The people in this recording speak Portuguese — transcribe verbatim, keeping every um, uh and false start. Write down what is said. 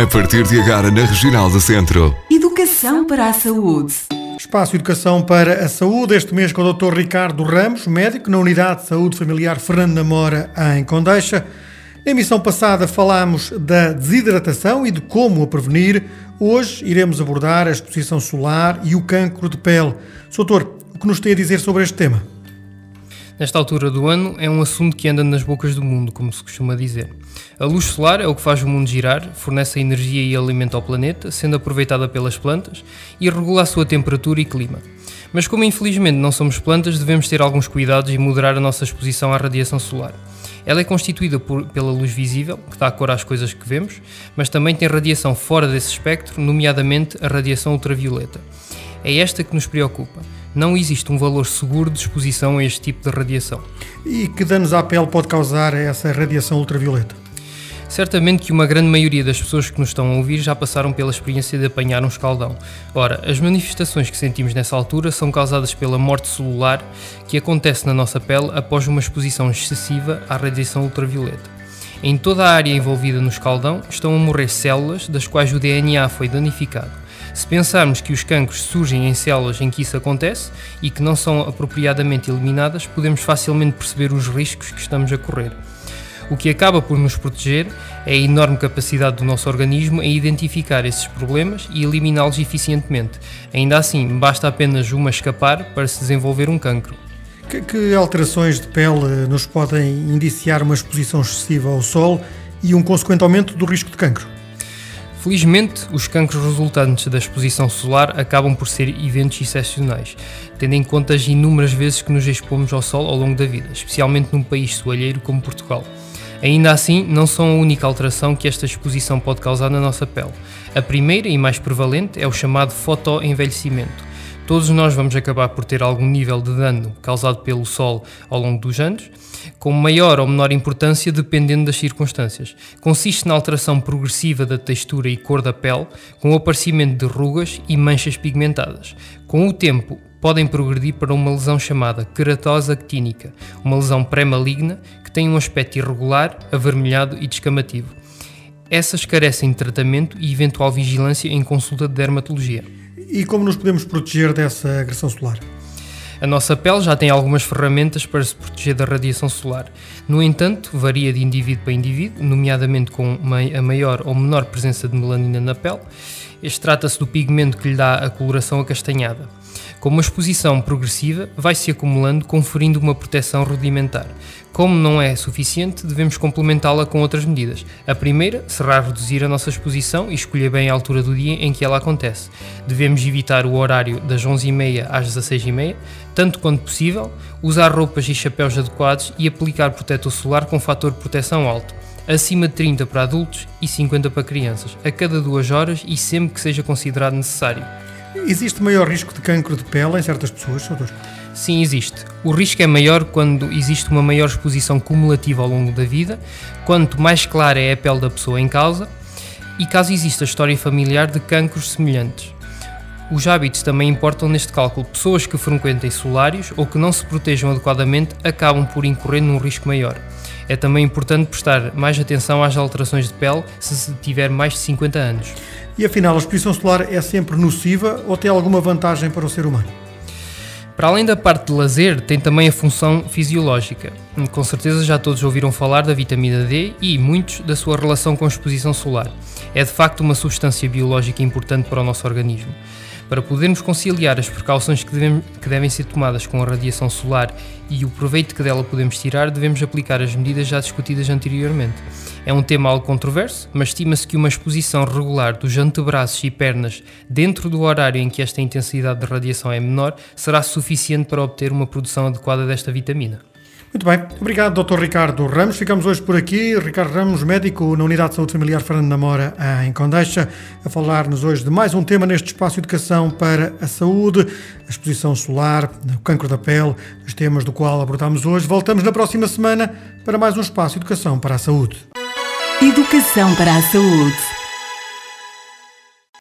A partir de agora na Regional do Centro. Educação para a saúde. Espaço Educação para a Saúde, este mês com o doutor Ricardo Ramos, médico na Unidade de Saúde Familiar Fernando Namora, em Condeixa. Na emissão passada falámos da desidratação e de como a prevenir. Hoje iremos abordar a exposição solar e o cancro de pele. Doutor, o que nos tem a dizer sobre este tema? Nesta altura do ano é um assunto que anda nas bocas do mundo, como se costuma dizer. A luz solar é o que faz o mundo girar, fornece energia e alimento ao planeta, sendo aproveitada pelas plantas e regula a sua temperatura e clima. Mas como infelizmente não somos plantas, devemos ter alguns cuidados e moderar a nossa exposição à radiação solar. Ela é constituída por, pela luz visível, que dá cor às coisas que vemos, mas também tem radiação fora desse espectro, nomeadamente a radiação ultravioleta. É esta que nos preocupa. Não existe um valor seguro de exposição a este tipo de radiação. E que danos à pele pode causar essa radiação ultravioleta? Certamente que uma grande maioria das pessoas que nos estão a ouvir já passaram pela experiência de apanhar um escaldão. Ora, as manifestações que sentimos nessa altura são causadas pela morte celular que acontece na nossa pele após uma exposição excessiva à radiação ultravioleta. Em toda a área envolvida no escaldão estão a morrer células das quais o D N A foi danificado. Se pensarmos que os cancros surgem em células em que isso acontece e que não são apropriadamente eliminadas, podemos facilmente perceber os riscos que estamos a correr. O que acaba por nos proteger é a enorme capacidade do nosso organismo em identificar esses problemas e eliminá-los eficientemente. Ainda assim, basta apenas uma escapar para se desenvolver um cancro. Que, que alterações de pele nos podem indiciar uma exposição excessiva ao sol e um consequente aumento do risco de cancro? Felizmente, os cancros resultantes da exposição solar acabam por ser eventos excepcionais, tendo em conta as inúmeras vezes que nos expomos ao sol ao longo da vida, especialmente num país soalheiro como Portugal. Ainda assim, não são a única alteração que esta exposição pode causar na nossa pele. A primeira e mais prevalente é o chamado fotoenvelhecimento. Todos nós vamos acabar por ter algum nível de dano causado pelo sol ao longo dos anos, com maior ou menor importância dependendo das circunstâncias. Consiste na alteração progressiva da textura e cor da pele, com o aparecimento de rugas e manchas pigmentadas. Com o tempo, podem progredir para uma lesão chamada queratose actínica, uma lesão pré-maligna que tem um aspecto irregular, avermelhado e descamativo. Essas carecem de tratamento e eventual vigilância em consulta de dermatologia. E como nos podemos proteger dessa agressão solar? A nossa pele já tem algumas ferramentas para se proteger da radiação solar. No entanto, varia de indivíduo para indivíduo, nomeadamente com a maior ou menor presença de melanina na pele. Este trata-se do pigmento que lhe dá a coloração acastanhada. Com uma exposição progressiva, vai-se acumulando, conferindo uma proteção rudimentar. Como não é suficiente, devemos complementá-la com outras medidas. A primeira será reduzir a nossa exposição e escolher bem a altura do dia em que ela acontece. Devemos evitar o horário das onze e meia às dezasseis e meia, tanto quanto possível, usar roupas e chapéus adequados e aplicar protetor solar com fator de proteção alto, acima de trinta para adultos e cinquenta para crianças, a cada duas horas e sempre que seja considerado necessário. Existe maior risco de cancro de pele em certas pessoas, doutor? Sim, existe. O risco é maior quando existe uma maior exposição cumulativa ao longo da vida, quanto mais clara é a pele da pessoa em causa e caso exista história familiar de cancros semelhantes. Os hábitos também importam neste cálculo. Pessoas que frequentem solários ou que não se protejam adequadamente acabam por incorrer num risco maior. É também importante prestar mais atenção às alterações de pele se se tiver mais de cinquenta anos. E afinal, a exposição solar é sempre nociva ou tem alguma vantagem para o ser humano? Para além da parte de lazer, tem também a função fisiológica. Com certeza já todos ouviram falar da vitamina D e muitos da sua relação com a exposição solar. É de facto uma substância biológica importante para o nosso organismo. Para podermos conciliar as precauções que devem, que devem ser tomadas com a radiação solar e o proveito que dela podemos tirar, devemos aplicar as medidas já discutidas anteriormente. É um tema algo controverso, mas estima-se que uma exposição regular dos antebraços e pernas dentro do horário em que esta intensidade de radiação é menor será suficiente para obter uma produção adequada desta vitamina. Muito bem, obrigado doutor Ricardo Ramos. Ficamos hoje por aqui. Ricardo Ramos, médico na Unidade de Saúde Familiar Fernando Namora, em Condeixa, a falar-nos hoje de mais um tema neste espaço de educação para a saúde, a exposição solar, o cancro da pele, os temas do qual abordámos hoje. Voltamos na próxima semana para mais um espaço de educação para a saúde. Educação para a saúde.